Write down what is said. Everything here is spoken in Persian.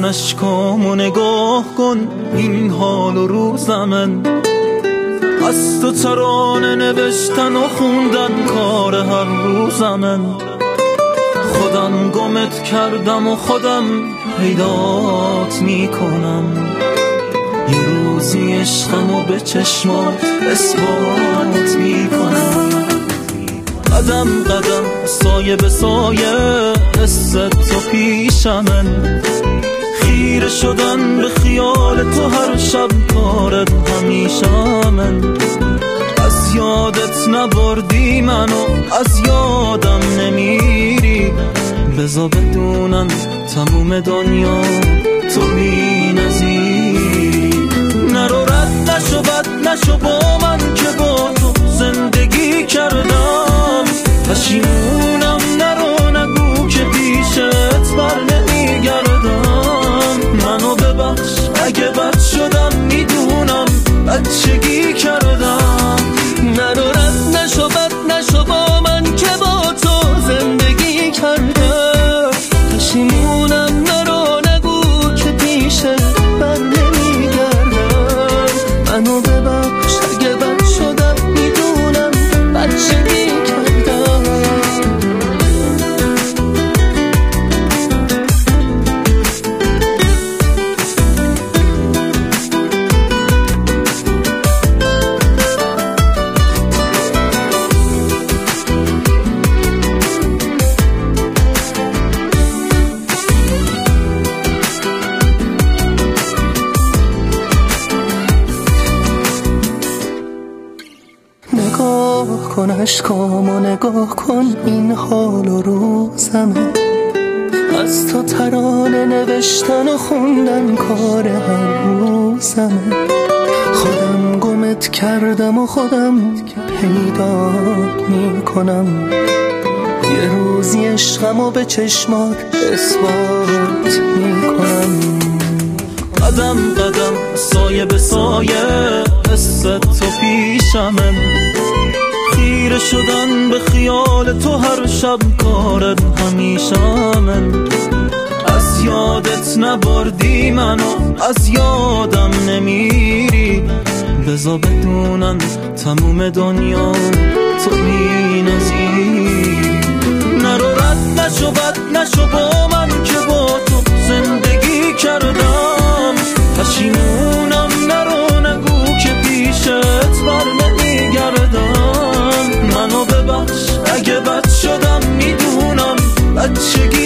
کن اشکامو نگاه کن این حال و روز من. از تو ترانه نوشتن و خوندن کار هر روز من. خودم گمت کردم و خودم پیدات میکنم. یه روزی عشقمو به چشمات اثبات میکنم. قدم قدم سایه به سایه قصه تو پیشمن. خیره شدن به خیال تو هر شب کارت همیشمن. از یادت نبردی منو از یادم نمیری. بذار بدونم تموم دنیا تو بی نظیری. نرو رد نشو بد نشو با من که با تو زندگی کردم. پشیمونم نرو نگو که پیشت بر نمیگردم. منو ببخش اگه بد شدم میدونم بچگی کردم. نرو رد نشو بد نشو با من که با تو زندگی کردم. پشیمونم نرو نگو که پیشت بر نمیگردم. منو ببخش اگه بد شدم میدونم بچگی کردم. نگاه کن اشکامو نگاه کن این حال و روزمه. از تو ترانه نوشتن و خوندن کار هر روزمه. خودم گمت کردم و خودم پیدات میکنم. یه روزی عشقمو به چشمات اثبات میکنم. قدم قدم سایه به سایه قصه تو پیشمن. خیره شدن به خیال تو هر شب کارت همیشمن. از یادت نبردی منو از یادم نمیری. بذار بدونم تموم دنیا تو بی نظیری. نرو رد نشو بد نشو با من که با تو زندگی کردم. پشیمونم نرو نگو که پیشت بر نمیگردم. منو ببخش اگه بد شدم میدونم بچگی